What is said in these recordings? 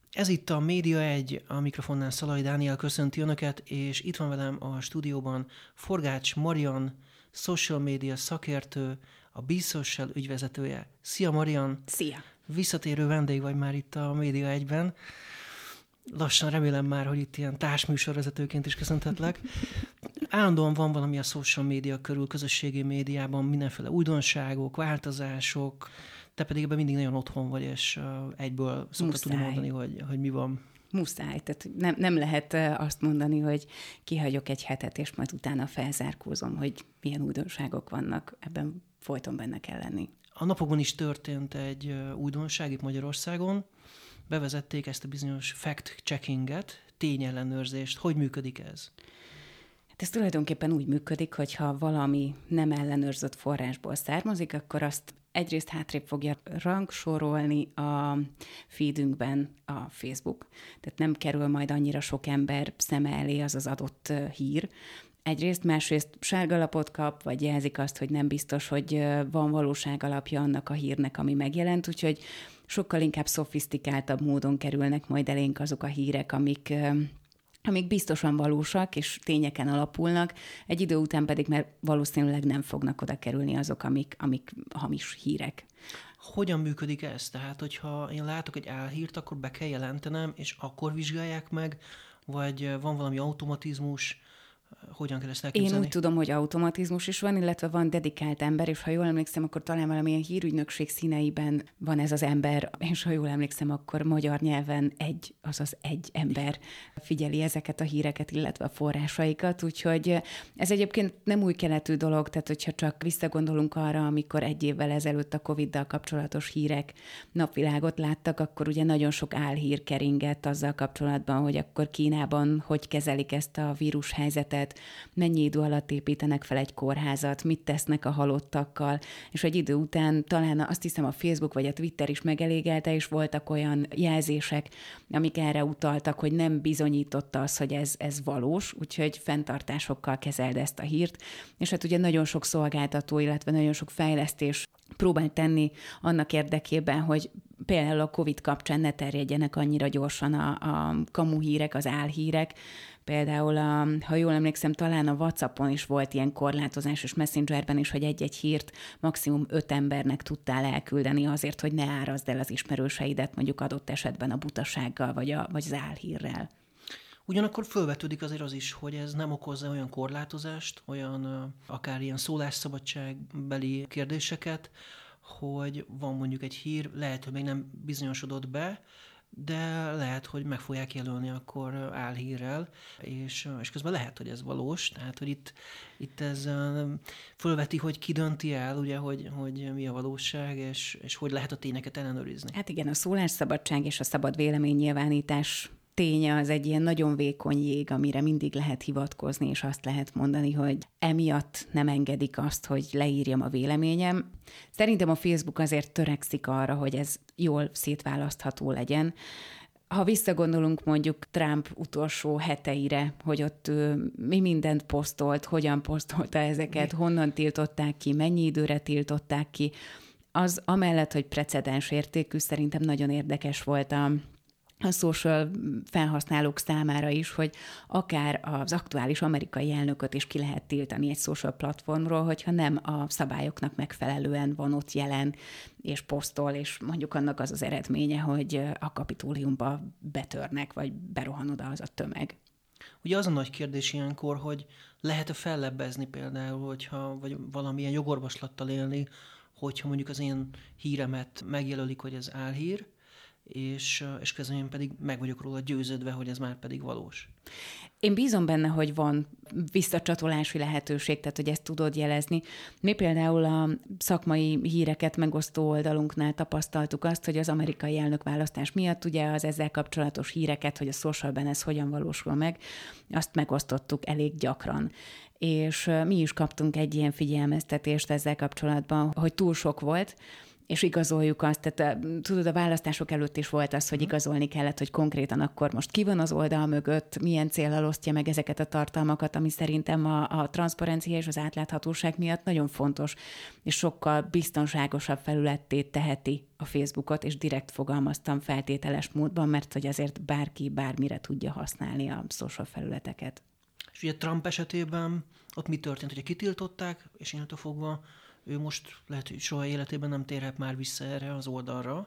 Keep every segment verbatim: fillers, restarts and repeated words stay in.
Ez itt a Média egy, a mikrofonnál Szalai Dániel köszönti Önöket, és itt van velem a stúdióban Forgács Marian, social media szakértő, a BeSocial ügyvezetője. Szia Marian! Szia! Visszatérő vendég vagy már itt a Média egyben. Lassan remélem már, hogy itt ilyen társműsorvezetőként is köszönhetlek. Állandóan van valami a social média körül, közösségi médiában, mindenféle újdonságok, változások, te pedig ebben mindig nagyon otthon vagy, és egyből szoktad tudni mondani, hogy, hogy mi van. Muszáj. Tehát nem, nem lehet azt mondani, hogy kihagyok egy hetet, és majd utána felzárkózom, hogy milyen újdonságok vannak. Ebben folyton benne kell lenni. A napokban is történt egy újdonság itt Magyarországon. Bevezették ezt a bizonyos fact-checkinget, tényellenőrzést. Hogy működik ez? Hát ez tulajdonképpen úgy működik, hogy ha valami nem ellenőrzött forrásból származik, akkor azt egyrészt hátrébb fogja rangsorolni a feedünkben a Facebook. Tehát nem kerül majd annyira sok ember szeme elé az az adott hír. Egyrészt, másrészt sárgalapot kap, vagy jelzik azt, hogy nem biztos, hogy van valóság alapja annak a hírnek, ami megjelent, úgyhogy sokkal inkább szofisztikáltabb módon kerülnek majd elénk azok a hírek, amik... amik biztosan valósak, és tényeken alapulnak, egy idő után pedig már valószínűleg nem fognak oda kerülni azok, amik, amik hamis hírek. Hogyan működik ez? Tehát, hogyha én látok egy álhírt, akkor be kell jelentenem, és akkor vizsgálják meg, vagy van valami automatizmus? Hogyan kell ezt elképzelni? Én úgy tudom, hogy automatizmus is van, illetve van dedikált ember, és ha jól emlékszem, akkor talán valamilyen hírügynökség színeiben van ez az ember, és ha jól emlékszem, akkor magyar nyelven egy, azaz egy ember figyeli ezeket a híreket, illetve a forrásaikat, úgyhogy ez egyébként nem új keletű dolog, tehát hogyha csak visszagondolunk arra, amikor egy évvel ezelőtt a Coviddal kapcsolatos hírek napvilágot láttak, akkor ugye nagyon sok álhír keringett azzal kapcsolatban, hogy akkor Kínában hogy kezelik ezt a vírushelyzetet, mennyi idő alatt építenek fel egy kórházat, mit tesznek a halottakkal, és egy idő után talán azt hiszem a Facebook vagy a Twitter is megelégelte, és voltak olyan jelzések, amik erre utaltak, hogy nem bizonyította az, hogy ez, ez valós, úgyhogy fenntartásokkal kezeld ezt a hírt, és hát ugye nagyon sok szolgáltató, illetve nagyon sok fejlesztés próbál tenni annak érdekében, hogy például a Covid kapcsán ne terjedjenek annyira gyorsan a, a kamuhírek, az álhírek. Például, a, ha jól emlékszem, talán a WhatsAppon is volt ilyen korlátozás, és Messengerben is, hogy egy-egy hírt maximum öt embernek tudtál elküldeni azért, hogy ne árazd el az ismerőseidet, mondjuk adott esetben a butasággal, vagy, a, vagy az álhírrel. Ugyanakkor fölvetődik azért az is, hogy ez nem okozza olyan korlátozást, olyan akár ilyen szólásszabadságbeli kérdéseket, hogy van mondjuk egy hír, lehet, hogy még nem bizonyosodott be, de lehet, hogy meg fogják jelölni akkor álhírrel, és, és közben lehet, hogy ez valós, tehát, hogy itt, itt ez fölveti, hogy ki dönti el, ugye, hogy, hogy mi a valóság, és, és hogy lehet a tényeket ellenőrizni. Hát igen, a szólásszabadság és a szabad véleménynyilvánítás ténye az egy ilyen nagyon vékony jég, amire mindig lehet hivatkozni, és azt lehet mondani, hogy emiatt nem engedik azt, hogy leírjam a véleményem. Szerintem a Facebook azért törekszik arra, hogy ez jól szétválasztható legyen. Ha visszagondolunk mondjuk Trump utolsó heteire, hogy ott ő, mi mindent posztolt, hogyan posztolta ezeket, honnan tiltották ki, mennyi időre tiltották ki, az amellett, hogy precedens értékű, szerintem nagyon érdekes volt a a social felhasználók számára is, hogy akár az aktuális amerikai elnököt is ki lehet tiltani egy social platformról, hogyha nem a szabályoknak megfelelően van ott jelen, és posztol, és mondjuk annak az az eredménye, hogy a Kapitóliumba betörnek, vagy berohan oda az a tömeg. Ugye az a nagy kérdés ilyenkor, hogy lehet-e fellebbezni például, hogyha, vagy valamilyen jogorvoslattal élni, hogyha mondjuk az én híremet megjelölik, hogy ez álhír, és, és közben én pedig meg vagyok róla győződve, hogy ez már pedig valós. Én bízom benne, hogy van visszacsatolási lehetőség, tehát hogy ezt tudod jelezni. Mi például a szakmai híreket megosztó oldalunknál tapasztaltuk azt, hogy az amerikai elnökválasztás miatt ugye az ezzel kapcsolatos híreket, hogy a socialben ez hogyan valósul meg, azt megosztottuk elég gyakran. És mi is kaptunk egy ilyen figyelmeztetést ezzel kapcsolatban, hogy túl sok volt, és igazoljuk azt. Tehát tudod, a választások előtt is volt az, hogy igazolni kellett, hogy konkrétan akkor most ki van az oldal mögött, milyen céllal osztja meg ezeket a tartalmakat, ami szerintem a, a transzparencia és az átláthatóság miatt nagyon fontos, és sokkal biztonságosabb felületté teheti a Facebookot, és direkt fogalmaztam feltételes módban, mert hogy azért bárki bármire tudja használni a social felületeket. És ugye Trump esetében ott mi történt? Ugye kitiltották, és innentől fogva ő most lehet, hogy soha életében nem térhet már vissza erre az oldalra.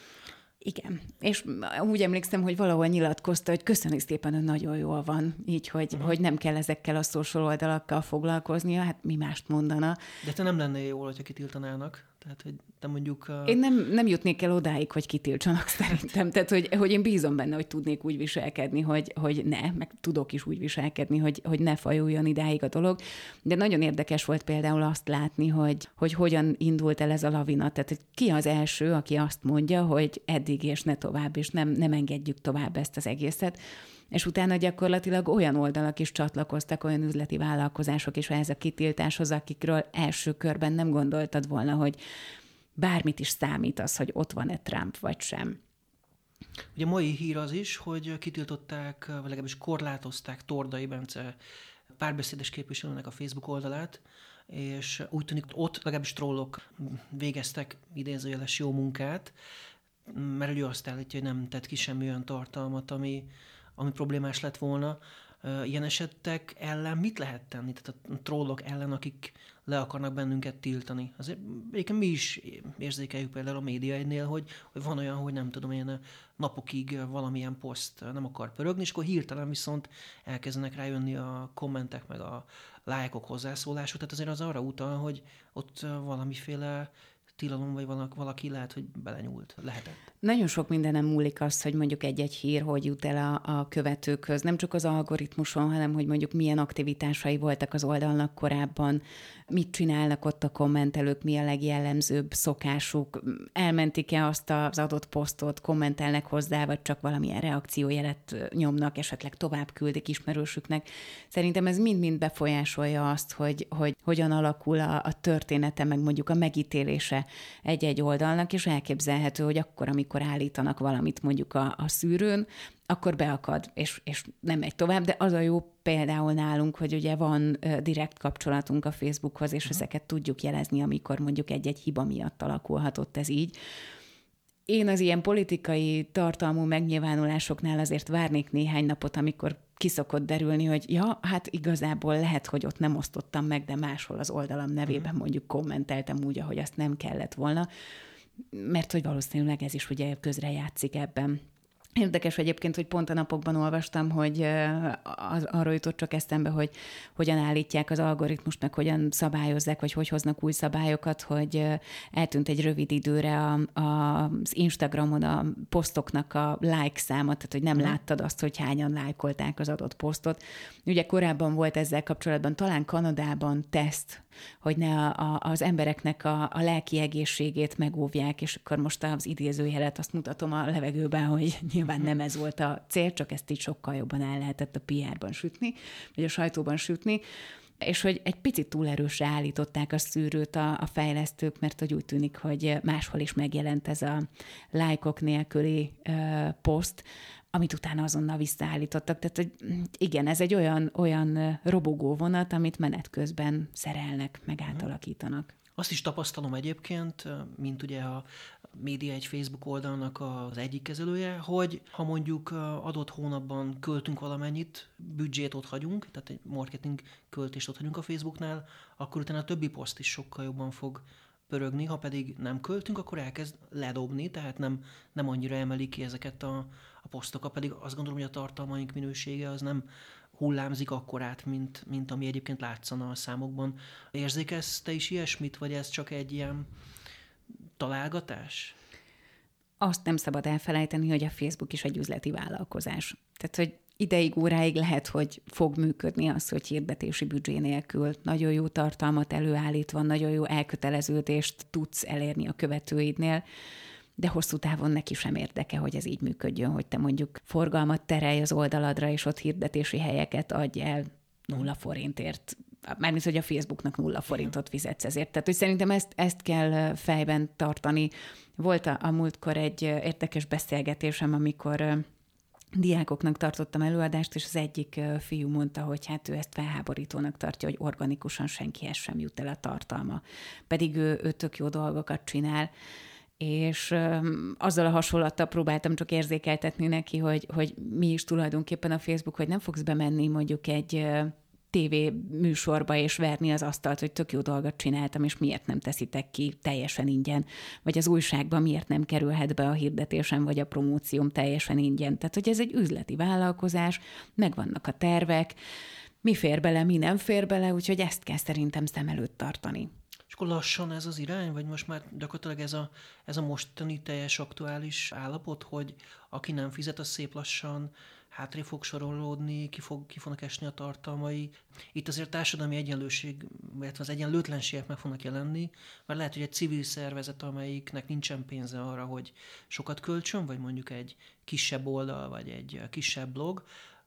Igen, és úgy emlékszem, hogy valahol nyilatkozta, hogy köszönjük szépen, hogy nagyon jól van, így, hogy, uh-huh. hogy nem kell ezekkel a social oldalakkal foglalkoznia, hát mi mást mondana. De te nem lenne jól, hogyha kitiltanának? Tehát, hogy te mondjuk... A... Én nem, nem jutnék el odáig, hogy kitiltsanak szerintem. Tehát, hogy, hogy én bízom benne, hogy tudnék úgy viselkedni, hogy, hogy ne, meg tudok is úgy viselkedni, hogy, hogy ne fajuljon idáig a dolog. De nagyon érdekes volt például azt látni, hogy, hogy hogyan indult el ez a lavina. Tehát, hogy ki az első, aki azt mondja, hogy eddig és ne tovább, és nem, nem engedjük tovább ezt az egészet. És utána gyakorlatilag olyan oldalak is csatlakoztak, olyan üzleti vállalkozások is ehhez a kitiltáshoz, akikről első körben nem gondoltad volna, hogy bármit is számít az, hogy ott van-e Trump vagy sem. Ugye mai hír az is, hogy kitiltották, vagy legalábbis korlátozták Tordai Bence párbeszédes képviselőnek a Facebook oldalát, és úgy tűnik, ott legalábbis trollok végeztek idézőjeles jó munkát, mert ő azt állítja, hogy nem tett ki semmi olyan tartalmat, ami ami problémás lett volna. Ilyen esetek ellen mit lehet tenni? Tehát a trollok ellen, akik le akarnak bennünket tiltani. Azért egyébként mi is érzékeljük például a Média egynél, hogy, hogy van olyan, hogy nem tudom, ilyen napokig valamilyen poszt nem akar pörögni, és akkor hirtelen viszont elkezdenek rájönni a kommentek, meg a lájkok, hozzászólások. Tehát azért az arra utal, hogy ott valamiféle tilalom, vagy valaki lehet, hogy belenyúlt. Lehetett. Nagyon sok mindenem múlik az, hogy mondjuk egy-egy hír hogy jut el a, a követőkhöz. Nem csak az algoritmuson, hanem hogy mondjuk milyen aktivitásai voltak az oldalnak korábban, mit csinálnak ott a kommentelők, mi a legjellemzőbb szokásuk, elmentik-e azt az adott posztot, kommentelnek hozzá, vagy csak valamilyen reakciójelet nyomnak, esetleg tovább küldik ismerősüknek. Szerintem ez mind-mind befolyásolja azt, hogy, hogy hogyan alakul a, a története, meg mondjuk a megítélése egy-egy oldalnak, és elképzelhető, hogy akkor, amikor állítanak valamit mondjuk a, a szűrőn, akkor beakad, és, és nem megy tovább, de az a jó például nálunk, hogy ugye van uh, direkt kapcsolatunk a Facebookhoz, és uh-huh. ezeket tudjuk jelezni, amikor mondjuk egy-egy hiba miatt alakulhatott ez így. Én az ilyen politikai tartalmú megnyilvánulásoknál azért várnék néhány napot, amikor ki szokott derülni, hogy ja, hát igazából lehet, hogy ott nem osztottam meg, de máshol az oldalam nevében mondjuk kommenteltem úgy, ahogy azt nem kellett volna, mert hogy valószínűleg ez is ugye közrejátszik ebben. Érdekes egyébként, hogy pont a napokban olvastam, hogy az, arról jutott csak eszembe, hogy hogyan állítják az algoritmust, meg hogyan szabályozzák, vagy hogy hoznak új szabályokat, hogy eltűnt egy rövid időre a, a, az Instagramon a posztoknak a like száma, tehát hogy nem láttad azt, hogy hányan lájkolták az adott posztot. Ugye korábban volt ezzel kapcsolatban, talán Kanadában teszt, hogy ne a, a, az embereknek a, a lelki egészségét megóvják, és akkor most az idézőjelet azt mutatom a levegőben, hogy nyilván nem ez volt a cél, csak ezt így sokkal jobban el lehetett a pé er-ban sütni, vagy a sajtóban sütni, és hogy egy picit túl erősre állították a szűrőt a, a fejlesztők, mert hogy úgy tűnik, hogy máshol is megjelent ez a lájkok nélküli uh, poszt, amit utána azonnal visszaállítottak. Tehát, hogy igen, ez egy olyan, olyan robogó vonat, amit menet közben szerelnek, meg átalakítanak. Azt is tapasztalom egyébként, mint ugye a Média egy Facebook oldalnak az egyik kezelője, hogy ha mondjuk adott hónapban költünk valamennyit, büdzsét ott hagyunk, tehát egy marketing költést ott hagyunk a Facebooknál, akkor utána a többi poszt is sokkal jobban fog pörögni, ha pedig nem költünk, akkor elkezd ledobni, tehát nem, nem annyira emeli ki ezeket a, a posztokat, pedig azt gondolom, hogy a tartalmaink minősége az nem hullámzik akkorát, mint, mint ami egyébként látszana a számokban. Érzékelsz te is ilyesmit, vagy ez csak egy ilyen találgatás? Azt nem szabad elfelejteni, hogy a Facebook is egy üzleti vállalkozás. Tehát, hogy ideig, óráig lehet, hogy fog működni az, hogy hirdetési büdzsé nélkül nagyon jó tartalmat előállítva, nagyon jó elköteleződést tudsz elérni a követőidnél, de hosszú távon neki sem érdeke, hogy ez így működjön, hogy te mondjuk forgalmat terelj az oldaladra, és ott hirdetési helyeket adj el nulla forintért mármint, hogy a Facebooknak nulla forintot fizetsz ezért. Tehát, hogy szerintem ezt, ezt kell fejben tartani. Volt a, a múltkor egy érdekes beszélgetésem, amikor diákoknak tartottam előadást, és az egyik fiú mondta, hogy hát ő ezt felháborítónak tartja, hogy organikusan senkihez sem jut el a tartalma. Pedig ő, ő tök jó dolgokat csinál, és um, azzal a hasonlattal próbáltam csak érzékeltetni neki, hogy, hogy mi is tulajdonképpen a Facebook, hogy nem fogsz bemenni mondjuk egy uh, tévé műsorba és verni az asztalt, hogy tök jó dolgot csináltam, és miért nem teszitek ki teljesen ingyen, vagy az újságban miért nem kerülhet be a hirdetésem, vagy a promócióm teljesen ingyen. Tehát, hogy ez egy üzleti vállalkozás, megvannak a tervek, mi fér bele, mi nem fér bele, úgyhogy ezt kell szerintem szem előtt tartani. És akkor lassan ez az irány, vagy most már gyakorlatilag ez a, ez a mostani teljes aktuális állapot, hogy aki nem fizet, az szép lassan hátrébb fog sorolódni, ki, fog, ki fognak esni a tartalmai. Itt azért társadalmi egyenlőség, illetve az egyenlőtlenségek meg fognak jelenni, mert lehet, hogy egy civil szervezet, amelyiknek nincsen pénze arra, hogy sokat költsön, vagy mondjuk egy kisebb oldal, vagy egy kisebb blog,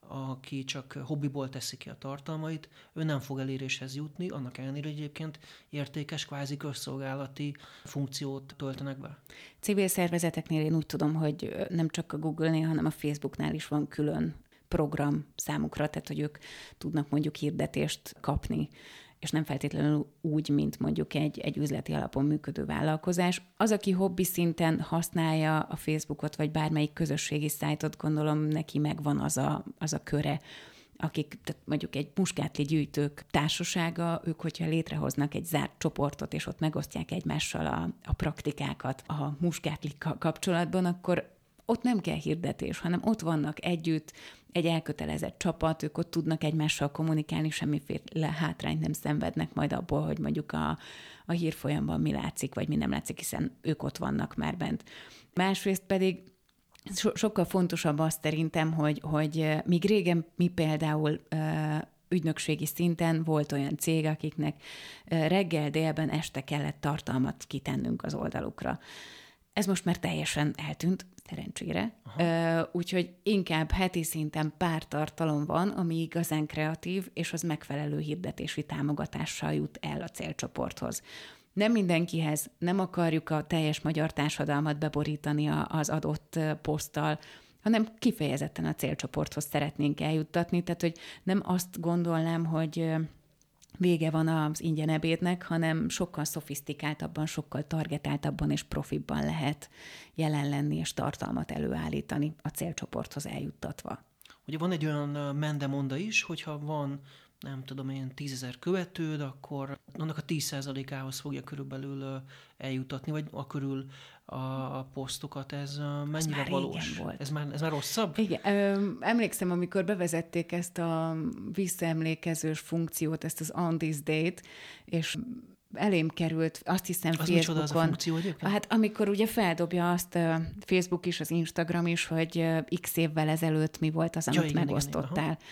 aki csak hobbiból teszi ki a tartalmait, ő nem fog eléréshez jutni, annak ellenére, hogy egyébként értékes, kvázi közszolgálati funkciót töltenek be. Civil szervezeteknél én úgy tudom, hogy nem csak a Google-nél, hanem a Facebooknál is van külön program számukra, tehát hogy ők tudnak mondjuk hirdetést kapni, és nem feltétlenül úgy, mint mondjuk egy, egy üzleti alapon működő vállalkozás. Az, aki hobbi szinten használja a Facebookot, vagy bármelyik közösségi szájtot, gondolom neki megvan az a, az a köre, akik, tehát mondjuk egy muskátli gyűjtők társasága, ők, hogyha létrehoznak egy zárt csoportot, és ott megosztják egymással a, a praktikákat a muskátli kapcsolatban, akkor ott nem kell hirdetés, hanem ott vannak együtt, egy elkötelezett csapat, ők ott tudnak egymással kommunikálni, semmiféle hátrányt nem szenvednek majd abból, hogy mondjuk a, a hírfolyamban mi látszik, vagy mi nem látszik, hiszen ők ott vannak már bent. Másrészt pedig so- sokkal fontosabb azt szerintem, hogy, hogy míg régen mi például ügynökségi szinten volt olyan cég, akiknek reggel, délben, este kellett tartalmat kitennünk az oldalukra. Ez most már teljesen eltűnt, szerencsére. Uh, úgyhogy inkább heti szinten pár tartalom van, ami igazán kreatív, és az megfelelő hirdetési támogatással jut el a célcsoporthoz. Nem mindenkihez, nem akarjuk a teljes magyar társadalmat beborítani az adott poszttal, hanem kifejezetten a célcsoporthoz szeretnénk eljuttatni, tehát hogy nem azt gondolnám, hogy vége van az ingyen ebédnek, hanem sokkal szofisztikáltabban, sokkal targetáltabban és profibban lehet jelen lenni és tartalmat előállítani a célcsoporthoz eljuttatva. Ugye van egy olyan mendemonda is, hogyha van, nem tudom én, tízezer követőd, akkor annak a tíz százalékához fogja körülbelül eljutatni, vagy a körül a posztokat. Ez mennyire valós? Volt. Ez már, ez már rosszabb? Igen. Ö, emlékszem, amikor bevezették ezt a visszaemlékezős funkciót, ezt az On This Date, és elém került, azt hiszem, az Facebookon. Micsoda az a funkció egyébként? Hát amikor ugye feldobja azt a Facebook is, az Instagram is, hogy x évvel ezelőtt mi volt az, amit ja, igen, megosztottál. Igen,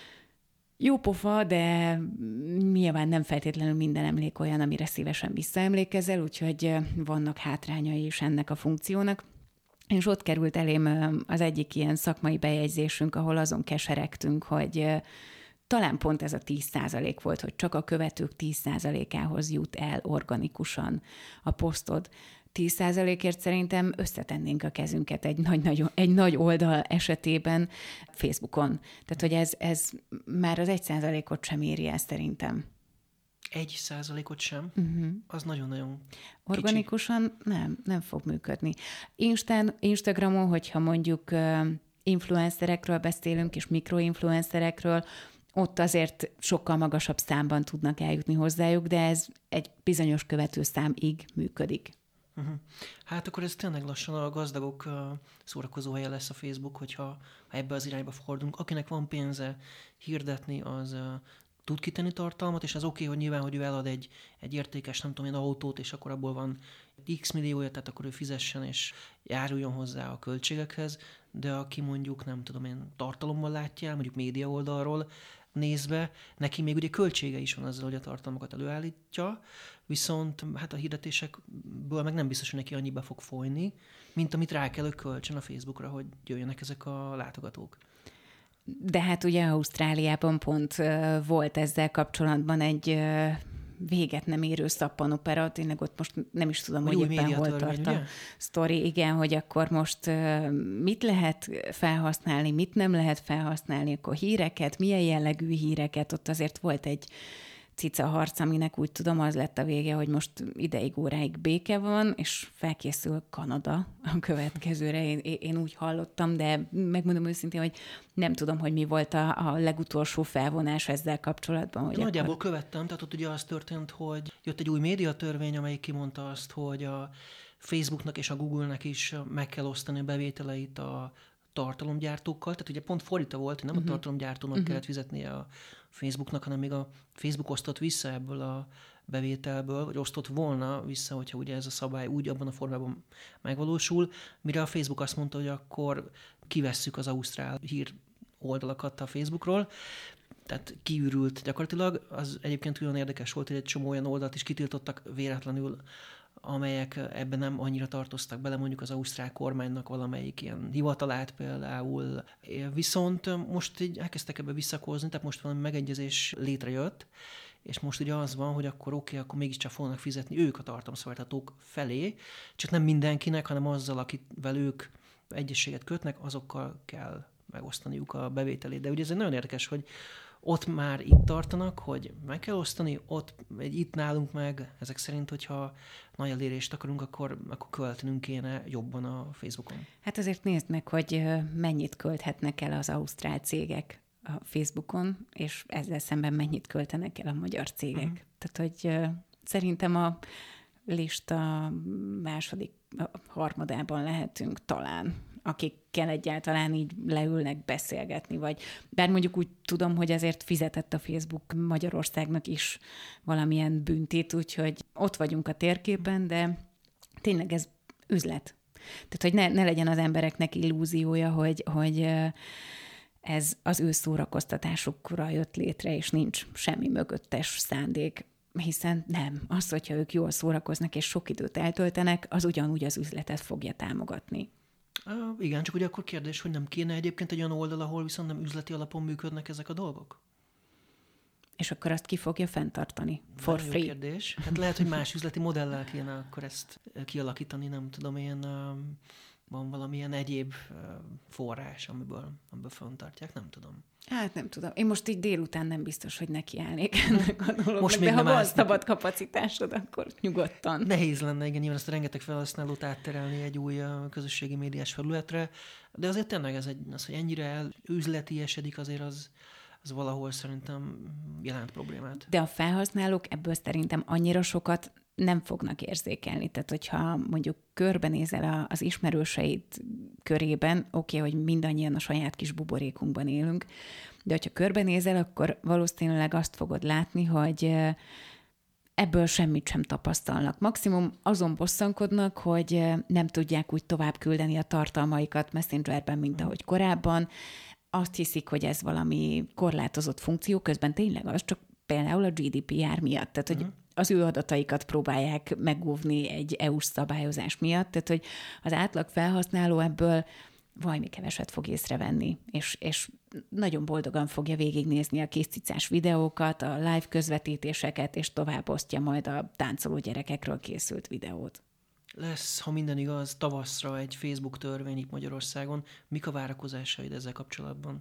jó pofa, de nyilván nem feltétlenül minden emlék olyan, amire szívesen visszaemlékezel, úgyhogy vannak hátrányai is ennek a funkciónak. És ott került elém az egyik ilyen szakmai bejegyzésünk, ahol azon keseregtünk, hogy talán pont ez a tíz százalék volt, hogy csak a követők tíz százalékához jut el organikusan a posztod. tíz százalékért szerintem összetennénk a kezünket egy nagy, nagy, egy nagy oldal esetében Facebookon. Tehát, hogy ez, ez már az egy százalékot sem éri el szerintem. Egy százalékot sem? Uh-huh. Az nagyon-nagyon organikusan kicsi. nem, nem fog működni. Instán, Instagramon, hogyha mondjuk uh, influencerekről beszélünk, és mikroinfluencerekről, ott azért sokkal magasabb számban tudnak eljutni hozzájuk, de ez egy bizonyos követőszámig működik. Uh-huh. Hát akkor ez tényleg lassan a gazdagok uh, szórakozó helye lesz a Facebook, hogyha ha ebbe az irányba fordulunk. Akinek van pénze hirdetni, az uh, tud kitenni tartalmat, és az oké, okay, hogy nyilván, hogy ő elad egy, egy értékes, nem tudom, egy autót, és akkor abból van x milliója, tehát akkor ő fizessen, és járuljon hozzá a költségekhez, de aki mondjuk, nem tudom én, tartalommal látja, mondjuk média oldalról nézve, neki még ugye költsége is van azzal, hogy a tartalmakat előállítja, viszont hát a hirdetésekből meg nem biztos, hogy neki annyiba fog folyni, mint amit rá kell, hogy költsön a Facebookra, hogy jöjjenek ezek a látogatók. De hát ugye Ausztráliában pont volt ezzel kapcsolatban egy véget nem érő szappanopera, tényleg ott most nem is tudom, hogy, hogy éppen hol tart a sztori. Igen, hogy akkor most mit lehet felhasználni, mit nem lehet felhasználni, akkor híreket, milyen jellegű híreket, ott azért volt egy cica harc, aminek úgy tudom, az lett a vége, hogy most ideig óráig béke van, és felkészül Kanada a következőre. Én, én úgy hallottam, de megmondom őszintén, hogy nem tudom, hogy mi volt a, a legutolsó felvonás ezzel kapcsolatban. Hogy Nagyjából akkor... követtem, tehát ott ugye az történt, hogy jött egy új médiatörvény, amelyik kimondta azt, hogy a Facebooknak és a Google-nek is meg kell osztani a bevételeit a tartalomgyártókkal, tehát ugye pont fordítva volt, hogy nem uh-huh. a tartalomgyártónak uh-huh. kellett fizetnie a Facebooknak, hanem még a Facebook osztott vissza ebből a bevételből, vagy osztott volna vissza, hogyha ugye ez a szabály úgy abban a formában megvalósul, mire a Facebook azt mondta, hogy akkor kivesszük az ausztrál hír oldalakat a Facebookról, tehát kiürült gyakorlatilag. Az egyébként olyan érdekes volt, hogy egy csomó olyan oldalt is kitiltottak véletlenül, amelyek ebben nem annyira tartoztak bele, mondjuk az ausztrál kormánynak valamelyik ilyen hivatalát például. Viszont most így elkezdtek ebbe visszakozni, tehát most valami megegyezés létrejött, és most ugye az van, hogy akkor oké, okay, akkor mégiscsak fognak fizetni ők a tartalomszolgáltatók felé, csak nem mindenkinek, hanem azzal, akivel ők egyességet kötnek, azokkal kell megosztaniuk a bevételét. De ugye ez egy nagyon érdekes, hogy ott már itt tartanak, hogy meg kell osztani, ott egy itt nálunk meg, ezek szerint, hogyha nagy elérést akarunk, akkor, akkor költenünk kéne jobban a Facebookon. Hát azért nézd meg, hogy mennyit költhetnek el az ausztrál cégek a Facebookon, és ezzel szemben mennyit költenek el a magyar cégek. Uh-huh. Tehát, hogy szerintem a lista második, harmadában lehetünk talán, akikkel egyáltalán így leülnek beszélgetni, vagy bár mondjuk úgy tudom, hogy azért fizetett a Facebook Magyarországnak is valamilyen büntét, úgyhogy ott vagyunk a térképen, de tényleg ez üzlet. Tehát, hogy ne, ne legyen az embereknek illúziója, hogy, hogy ez az ő szórakoztatásukra jött létre, és nincs semmi mögöttes szándék, hiszen nem. Az, hogyha ők jól szórakoznak és sok időt eltöltenek, az ugyanúgy az üzletet fogja támogatni. Uh, igen, csak ugye akkor kérdés, hogy nem kéne egyébként egy olyan oldal, ahol viszont nem üzleti alapon működnek ezek a dolgok? És akkor azt ki fogja fenntartani? For Nagyon free. Jó kérdés. Hát lehet, hogy más üzleti modellel kéne akkor ezt kialakítani, nem tudom, ilyen um, van valamilyen egyéb uh, forrás, amiből, amiből fenntartják, nem tudom. Hát nem tudom. Én most így délután nem biztos, hogy nekiállnék ennek a dolognak, most de ha van állsz szabad neki. Kapacitásod, akkor nyugodtan. Nehéz lenne, igen, nyilván ezt a rengeteg felhasználót átterelni egy új uh, közösségi médiás felületre, de azért tényleg ez egy, az, hogy ennyire üzletiesedik, azért az, az valahol szerintem jelent problémát. De a felhasználók ebből szerintem annyira sokat nem fognak érzékelni. Tehát, hogyha mondjuk körbenézel az ismerőseid körében, oké, okay, hogy mindannyian a saját kis buborékunkban élünk, de hogyha körbenézel, akkor valószínűleg azt fogod látni, hogy ebből semmit sem tapasztalnak. Maximum azon bosszankodnak, hogy nem tudják úgy tovább küldeni a tartalmaikat Messengerben, mint ahogy korábban. Azt hiszik, hogy ez valami korlátozott funkció, közben tényleg az, csak például a gé dé pé er miatt. Tehát, hogy uh-huh. az ő adataikat próbálják megóvni egy é u-s szabályozás miatt, tehát, hogy az átlag felhasználó ebből valami keveset fog észrevenni, és, és nagyon boldogan fogja végignézni a kis cicás videókat, a live közvetítéseket, és tovább osztja majd a táncoló gyerekekről készült videót. Lesz, ha minden igaz, tavaszra egy Facebook törvény itt Magyarországon. Mik a várakozásaid ezzel kapcsolatban?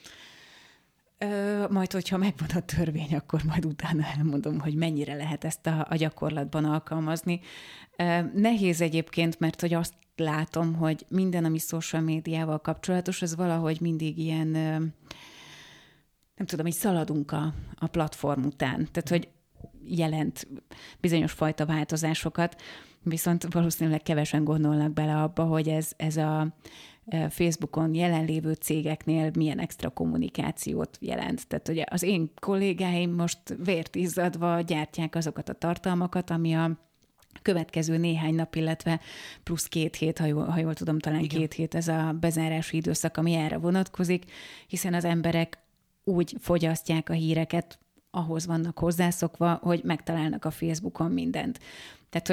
Ö, majd, hogyha megvan a törvény, akkor majd utána elmondom, hogy mennyire lehet ezt a, a gyakorlatban alkalmazni. Ö, nehéz egyébként, mert hogy azt látom, hogy minden, ami social médiával kapcsolatos, az valahogy mindig ilyen, ö, nem tudom, így szaladunk a, a platform után. Tehát, hogy jelent bizonyos fajta változásokat, viszont valószínűleg kevesen gondolnak bele abba, hogy ez, ez a Facebookon jelenlévő cégeknél milyen extra kommunikációt jelent. Tehát ugye az én kollégáim most vért izzadva gyártják azokat a tartalmakat, ami a következő néhány nap, illetve plusz két hét, ha jól, ha jól tudom, talán Igen. két hét ez a bezárási időszak, ami erre vonatkozik, hiszen az emberek úgy fogyasztják a híreket, ahhoz vannak hozzászokva, hogy megtalálnak a Facebookon mindent. Tehát, hogy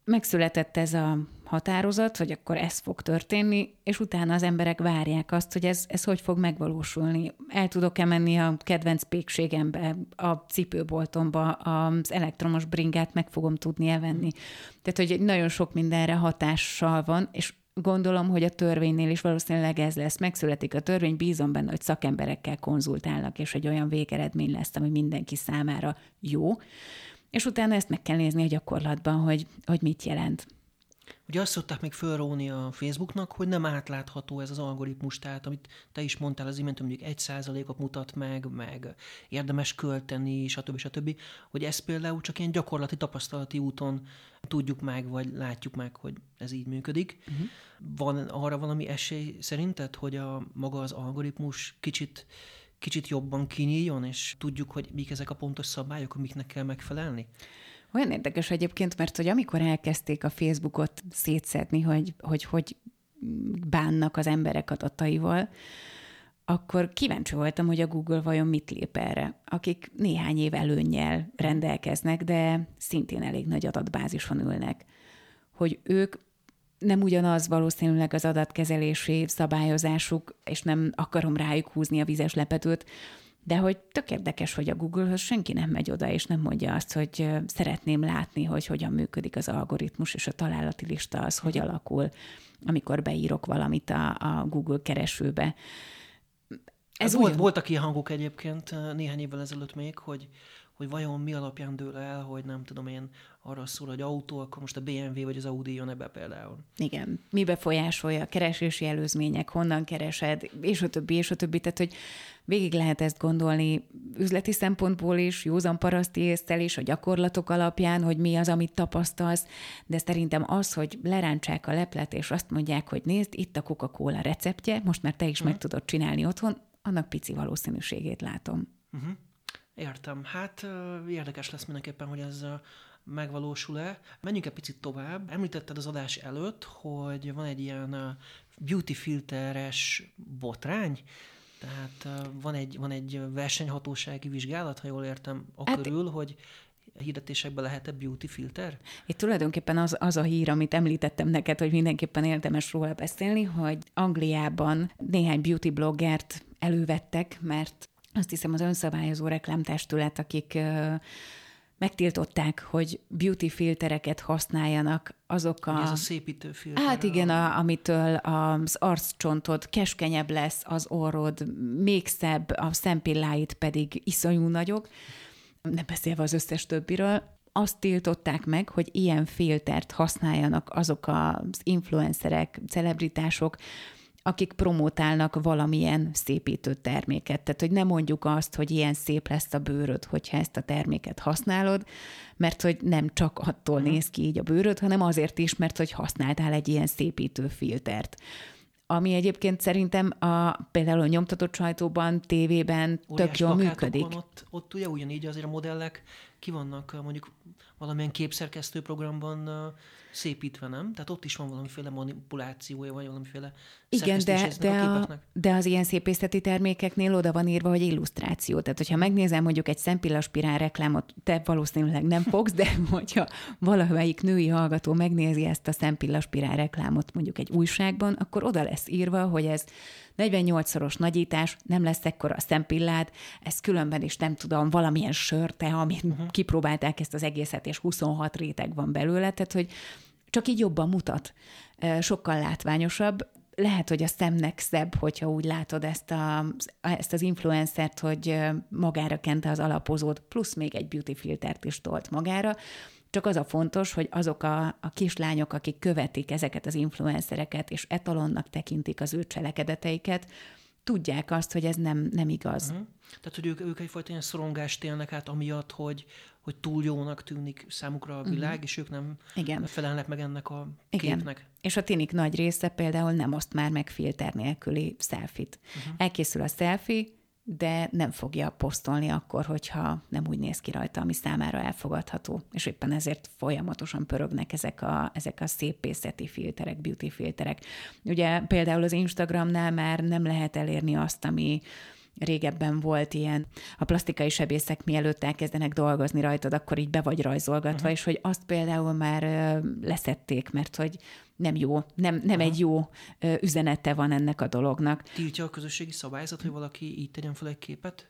megszületett ez a határozat, hogy akkor ez fog történni, és utána az emberek várják azt, hogy ez, ez hogy fog megvalósulni. El tudok-e menni a kedvenc pékségembe, a cipőboltomba, az elektromos bringát meg fogom tudni elvenni. Tehát, hogy nagyon sok mindenre hatással van, és gondolom, hogy a törvénynél is valószínűleg ez lesz. Megszületik a törvény, bízom benne, hogy szakemberekkel konzultálnak, és egy olyan végeredmény lesz, ami mindenki számára jó. És utána ezt meg kell nézni a gyakorlatban, hogy, hogy mit jelent. Ugye azt szokták még fölróni a Facebooknak, hogy nem átlátható ez az algoritmus, tehát amit te is mondtál az imént, mondjuk egy százalékot mutat meg, meg érdemes költeni, stb. stb., hogy ez például csak ilyen gyakorlati, tapasztalati úton tudjuk meg, vagy látjuk meg, hogy ez így működik. Uh-huh. Van arra valami esély szerinted, hogy a maga az algoritmus kicsit, kicsit jobban kinyíljon, és tudjuk, hogy mik ezek a pontos szabályok, amiknek kell megfelelni? Olyan érdekes egyébként, mert hogy amikor elkezdték a Facebookot szétszedni, hogy hogy, hogy bánnak az emberek adataival, akkor kíváncsi voltam, hogy a Google vajon mit lép erre, akik néhány év előnnyel rendelkeznek, de szintén elég nagy adatbázison ülnek. Hogy ők nem ugyanaz valószínűleg az adatkezelési szabályozásuk, és nem akarom rájuk húzni a vizes lepedőt, de hogy tök érdekes, hogy a Google-höz senki nem megy oda, és nem mondja azt, hogy szeretném látni, hogy hogyan működik az algoritmus, és a találati lista az hogy alakul, amikor beírok valamit a, a Google keresőbe. Ez volt, olyan... Voltak ilyen hangok egyébként néhány évvel ezelőtt még, hogy, hogy vajon mi alapján dől el, hogy nem tudom én, arra szól, hogy autó, akkor most a bé em vé vagy az Audi jön ebbe például. Igen. Mi befolyásolja a keresési előzmények, honnan keresed, és a többi, és a többi. Tehát, hogy végig lehet ezt gondolni üzleti szempontból is, józan paraszti észszel is, a gyakorlatok alapján, hogy mi az, amit tapasztalsz, de szerintem az, hogy lerántsák a leplet, és azt mondják, hogy nézd, itt a Coca-Cola receptje, most már te is uh-huh. meg tudod csinálni otthon, annak pici valószínűségét látom. Uh-huh. Értem. Hát érdekes lesz mindenképpen, hogy ez megvalósul-e. Menjünk egy picit tovább. Említetted az adás előtt, hogy van egy ilyen beauty filteres botrány, tehát van egy, van egy versenyhatósági vizsgálat, ha jól értem, akörül, hát, hogy hirdetésekben lehet-e beauty filter? Itt tulajdonképpen az, az a hír, amit említettem neked, hogy mindenképpen érdemes róla beszélni, hogy Angliában néhány beauty bloggert elővettek, mert azt hiszem az önszabályozó reklámtestület, akik uh, megtiltották, hogy beauty filtereket használjanak azok a... Ez a szépítő filter. Hát igen, a, amitől az arccsontod keskenyebb lesz, az orrod még szebb, a szempilláid pedig iszonyú nagyok, nem beszélve az összes többiről. Azt tiltották meg, hogy ilyen filtert használjanak azok az influencerek, celebritások, akik promotálnak valamilyen szépítő terméket. Tehát, hogy nem mondjuk azt, hogy ilyen szép lesz a bőröd, hogyha ezt a terméket használod, mert hogy nem csak attól uh-huh. néz ki így a bőröd, hanem azért is, mert hogy használtál egy ilyen szépítő filtert. Ami egyébként szerintem a, például a nyomtatott sajtóban, tévében tök jól működik. Ott, ott ugye ugyanígy azért a modellek ki vannak mondjuk valamilyen képszerkesztő programban szépítve, nem? Tehát ott is van valamiféle manipulációja, vagy valamiféle igen, de, de, a, de az ilyen szépészeti termékeknél oda van írva, hogy illusztráció. Tehát, hogyha megnézem mondjuk egy szempillaspirál reklámot, te valószínűleg nem fogsz, de hogyha valamelyik női hallgató megnézi ezt a szempillaspirál reklámot mondjuk egy újságban, akkor oda lesz írva, hogy ez negyvennyolcszoros nagyítás, nem lesz ekkora a szempillád, ez különben is nem tudom, valamilyen sörte, amit uh-huh. kipróbálták ezt az egészet, és huszonhat réteg van belőle, tehát hogy csak így jobban mutat. Sokkal látványosabb. Lehet, hogy a szemnek szebb, hogyha úgy látod ezt, a, ezt az influencert, hogy magára kente az alapozót, plusz még egy beauty filtert is tolt magára. Csak az a fontos, hogy azok a, a kislányok, akik követik ezeket az influencereket, és etalonnak tekintik az ő cselekedeteiket, tudják azt, hogy ez nem, nem igaz. Uh-huh. Tehát, hogy ők, ők egyfajta ilyen szorongást élnek át amiatt, hogy, hogy túl jónak tűnik számukra a világ, uh-huh. és ők nem Igen. felelnek meg ennek a Igen. képnek. És a tinik nagy része például nem oszt már meg filter nélküli selfie-t. Uh-huh. Elkészül a selfie, de nem fogja posztolni akkor, hogyha nem úgy néz ki rajta, ami számára elfogadható. És éppen ezért folyamatosan pörögnek ezek a, ezek a szépészeti filterek, beauty filterek. Ugye például az Instagramnál már nem lehet elérni azt, ami régebben volt ilyen, a plastikai sebészek mielőtt elkezdenek dolgozni rajtad, akkor így be vagy rajzolgatva, uh-huh. és hogy azt például már leszették, mert hogy nem jó, nem, nem egy jó üzenete van ennek a dolognak. Tiltja a közösségi szabályzat, hogy valaki így tegyen fel egy képet?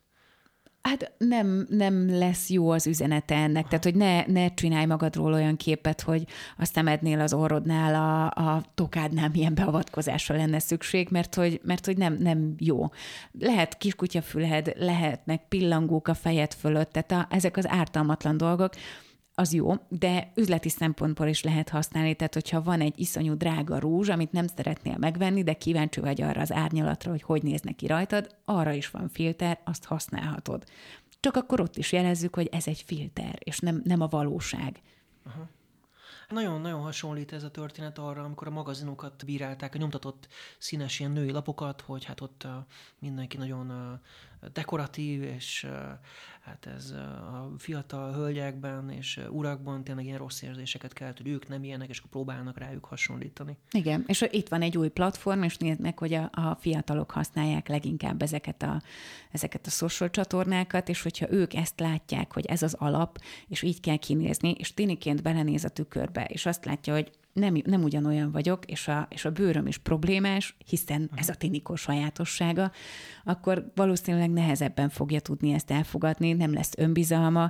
Hát nem, nem lesz jó az üzenete ennek, Aha. tehát hogy ne, ne csinálj magadról olyan képet, hogy a szemednél, az orrodnál, a, a tokádnál milyen beavatkozásra lenne szükség, mert hogy, mert hogy nem, nem jó. Lehet kiskutyafüled, lehetnek pillangók a fejed fölött, tehát a, ezek az ártalmatlan dolgok, az jó, de üzleti szempontból is lehet használni, tehát hogyha van egy iszonyú drága rúzs, amit nem szeretnél megvenni, de kíváncsi vagy arra az árnyalatra, hogy hogy néz neki rajtad, arra is van filter, azt használhatod. Csak akkor ott is jelezzük, hogy ez egy filter, és nem, nem a valóság. Aha. Nagyon-nagyon hasonlít ez a történet arra, amikor a magazinokat bírálták, a nyomtatott színes ilyen női lapokat, hogy hát ott uh, mindenki nagyon uh, dekoratív, és uh, hát ez uh, a fiatal hölgyekben és uh, urakban tényleg ilyen rossz érzéseket kelt, hogy ők nem ilyenek, és akkor próbálnak rájuk hasonlítani. Igen, és itt van egy új platform, és nézd meg, hogy a, a fiatalok használják leginkább ezeket a, ezeket a social csatornákat, és hogyha ők ezt látják, hogy ez az alap, és így kell kinézni, és tiniként belenéz a tükörbe, és azt látja, hogy nem, nem ugyanolyan vagyok, és a, és a bőröm is problémás, hiszen uh-huh. ez a tinikó sajátossága, akkor valószínűleg nehezebben fogja tudni ezt elfogadni, nem lesz önbizalma.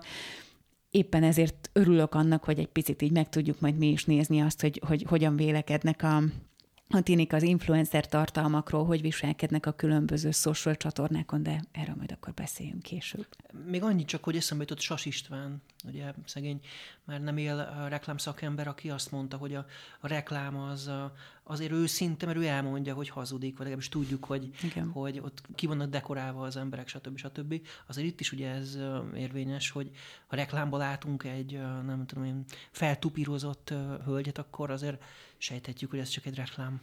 Éppen ezért örülök annak, hogy egy picit így meg tudjuk majd mi is nézni azt, hogy, hogy hogyan vélekednek a, a tinik az influencer tartalmakról, hogy viselkednek a különböző social csatornákon, de erről majd akkor beszéljünk később. Még annyit csak, hogy eszembe jutott Sas István, ugye szegény már nem él a reklámszakember, aki azt mondta, hogy a, a reklám az a, azért őszinte, mert ő elmondja, hogy hazudik, vagy legalábbis tudjuk, hogy, hogy ott ki vannak dekorálva az emberek, stb. stb. Azért itt is ugye ez érvényes, hogy ha reklámban látunk egy, nem tudom én, feltupírozott hölgyet, akkor azért sejthetjük, hogy ez csak egy reklám.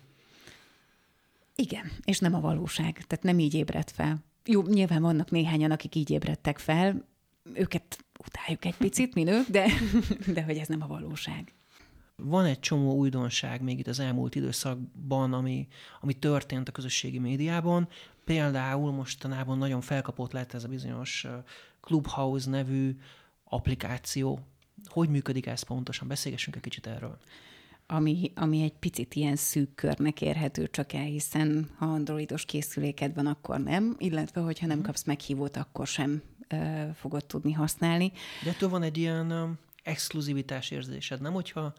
Igen, és nem a valóság, tehát nem így ébredt fel. Jó, nyilván vannak néhányan, akik így ébredtek fel, őket utáljuk egy picit, mi nők, de, de hogy ez nem a valóság. Van egy csomó újdonság még itt az elmúlt időszakban, ami, ami történt a közösségi médiában. Például mostanában nagyon felkapott lett ez a bizonyos Clubhouse nevű applikáció. Hogy működik ez pontosan? Beszélgessünk egy kicsit erről. Ami, ami egy picit ilyen szűk körnek érhető csak el, hiszen ha androidos készüléked van, akkor nem, illetve hogyha nem kapsz meghívót, akkor sem uh, fogod tudni használni. De ettől van egy ilyen um, exkluzivitás érzésed, nem? Hogyha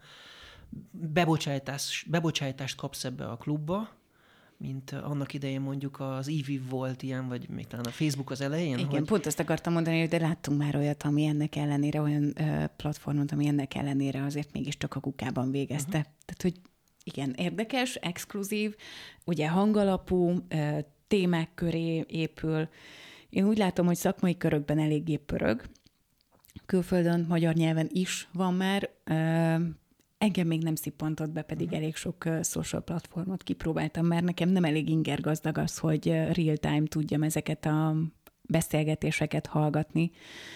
bebocsájtás, bebocsájtást kapsz ebbe a klubba, mint annak idején mondjuk az e-viv volt ilyen, vagy még talán a Facebook az elején. Igen, hogy... pont azt akartam mondani, hogy de láttunk már olyat, ami ennek ellenére, olyan ö, platformot, ami ennek ellenére azért mégiscsak a kukában végezte. Uh-huh. Tehát, hogy igen, érdekes, exkluzív, ugye hangalapú, ö, témák köré épül. Én úgy látom, hogy szakmai körökben eléggé pörög. Külföldön, magyar nyelven is van már. Ö, Engem még nem szippantott be, pedig uh-huh. elég sok uh, social platformot kipróbáltam, mert nekem nem elég ingergazdag az, hogy uh, real-time tudjam ezeket a beszélgetéseket hallgatni.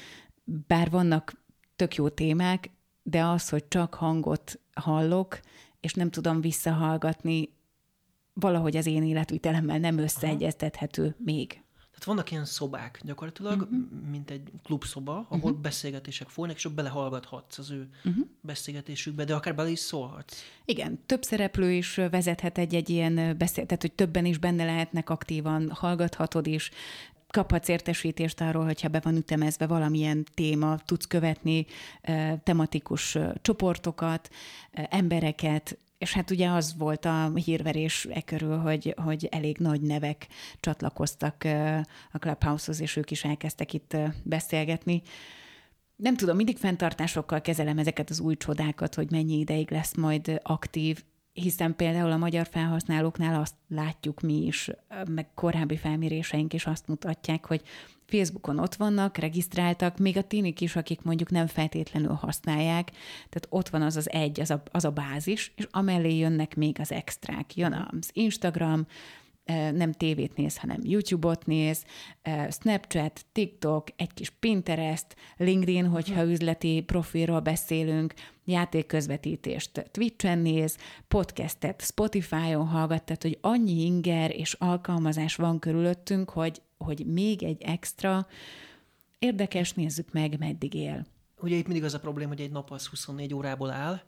Bár vannak tök jó témák, de az, hogy csak hangot hallok, és nem tudom visszahallgatni, valahogy az én életvitelemmel nem összeegyeztethető uh-huh. még. Tehát vannak ilyen szobák gyakorlatilag, uh-huh. mint egy klubszoba, ahol uh-huh. beszélgetések folynak, és ott belehallgathatsz az ő uh-huh. beszélgetésükbe, de akár bele is szólhatsz. Igen, több szereplő is vezethet egy-egy ilyen beszél, tehát hogy többen is benne lehetnek aktívan, hallgathatod is, kaphatsz értesítést arról, hogyha be van ütemezve valamilyen téma, tudsz követni tematikus csoportokat, embereket, és hát ugye az volt a hírverés e körül, hogy, hogy elég nagy nevek csatlakoztak a Clubhouse-hoz, és ők is elkezdtek itt beszélgetni. Nem tudom, mindig fenntartásokkal kezelem ezeket az új csodákat, hogy mennyi ideig lesz majd aktív, hiszen például a magyar felhasználóknál azt látjuk mi is, meg korábbi felméréseink is azt mutatják, hogy Facebookon ott vannak, regisztráltak, még a tinik is, akik mondjuk nem feltétlenül használják, tehát ott van az az egy, az a, az a bázis, és amellé jönnek még az extrák. Jön az Instagram, nem tévét néz, hanem YouTube-ot néz, Snapchat, TikTok, egy kis Pinterest, LinkedIn, hogyha üzleti profilról beszélünk, játékközvetítést Twitch-en néz, podcastet Spotify-on hallgat, tehát hogy annyi inger és alkalmazás van körülöttünk, hogy, hogy még egy extra érdekes, nézzük meg, meddig él. Ugye itt mindig az a probléma, hogy egy nap az huszonnégy órából áll,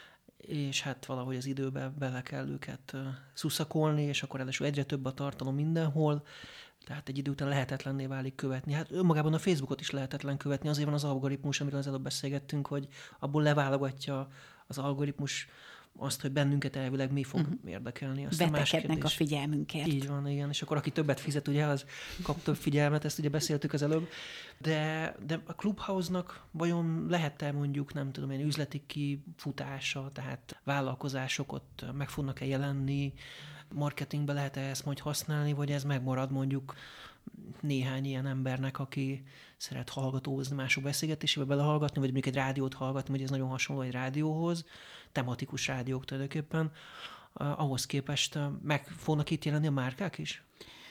és hát valahogy az időbe bele kell őket szuszakolni, és akkor ráadásul egyre több a tartalom mindenhol, tehát egy idő után lehetetlenné válik követni. Hát önmagában a Facebookot is lehetetlen követni, azért van az algoritmus, amiről az előbb beszélgettünk, hogy abból leválogatja az algoritmus azt, hogy bennünket elvileg mi fog uh-huh. érdekelni. Betekednek a figyelmünkért. Így van, igen. És akkor aki többet fizet, ugye, az kap több figyelmet, ezt ugye beszéltük az előbb. De, de a Clubhouse-nak vajon lehet-e mondjuk, nem tudom én, üzleti kifutása, tehát vállalkozások ott meg fognak-e jelenni, marketingbe lehet-e ezt majd használni, vagy ez megmarad mondjuk néhány ilyen embernek, aki szeret hallgatózni, mások beszélgetésébe belehallgatni, vagy mondjuk egy rádiót hallgatni, hogy ez nagyon hasonló egy rádióhoz, tematikus rádiók tulajdonképpen, ahhoz képest meg fognak itt jelenni a márkák is?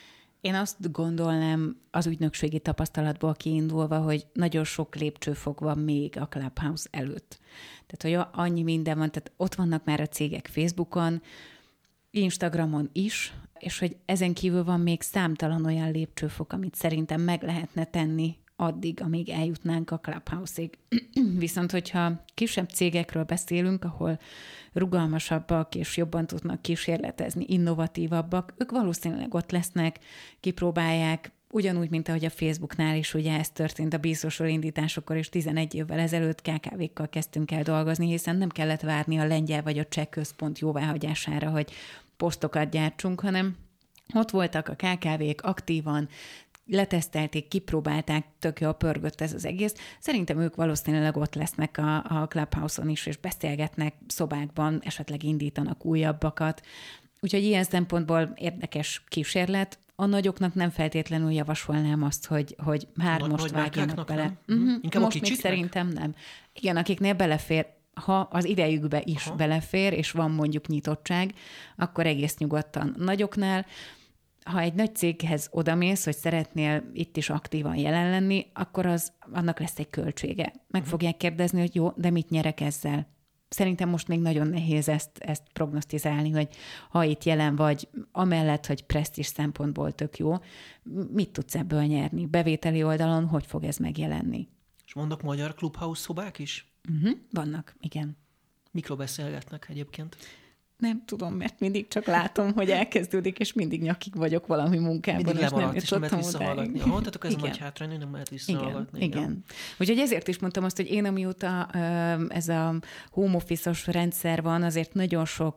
Én azt gondolnám az ügynökségi tapasztalatból kiindulva, hogy nagyon sok lépcsőfok van még a Clubhouse előtt. Tehát, hogy annyi minden van, tehát ott vannak már a cégek Facebookon, Instagramon is, és hogy ezen kívül van még számtalan olyan lépcsőfok, amit szerintem meg lehetne tenni addig, amíg eljutnánk a Clubhouse-ig. Viszont, hogyha kisebb cégekről beszélünk, ahol rugalmasabbak és jobban tudnak kísérletezni, innovatívabbak, ők valószínűleg ott lesznek, kipróbálják, ugyanúgy, mint ahogy a Facebooknál is ugye ez történt a bízósor indításokor, és tizenegy évvel ezelőtt ká ká vékkal kezdtünk el dolgozni, hiszen nem kellett várni a lengyel vagy a cseh központ jóváhagyására, hogy posztokat gyártsunk, hanem ott voltak a ká ká vék aktívan, letesztelték, kipróbálták, tök jól pörgött ez az egész. Szerintem ők valószínűleg ott lesznek a, a Clubhouse-on is, és beszélgetnek szobákban, esetleg indítanak újabbakat. Úgyhogy ilyen szempontból érdekes kísérlet. A nagyoknak nem feltétlenül javasolnám azt, hogy, hogy már most vágjanak bele. Uh-huh. Inkább most még szerintem nem. Igen, akiknél belefér, ha az idejükbe is Aha. belefér, és van mondjuk nyitottság, akkor egész nyugodtan. Nagyoknál, ha egy nagy céghez odamész, hogy szeretnél itt is aktívan jelen lenni, akkor az, annak lesz egy költsége. Meg uh-huh. fogják kérdezni, hogy jó, de mit nyerek ezzel? Szerintem most még nagyon nehéz ezt, ezt prognosztizálni, hogy ha itt jelen vagy, amellett, hogy presztízs szempontból tök jó, mit tudsz ebből nyerni? Bevételi oldalon hogy fog ez megjelenni? És mondok magyar Clubhouse szobák is? Uh-huh. Vannak, igen. Mikről beszélgetnek egyébként? Nem tudom, mert mindig csak látom, hogy elkezdődik, és mindig nyakig vagyok valami munkában. Mindig lemaradt, és nem lehet visszahallgatni. Aha, tehát akkor ez igen. a nagy hátrány, hogy nem lehet visszahallgatni. Igen, igen. igen. Úgyhogy ezért is mondtam azt, hogy én amióta ez a home office-os rendszer van, azért nagyon sok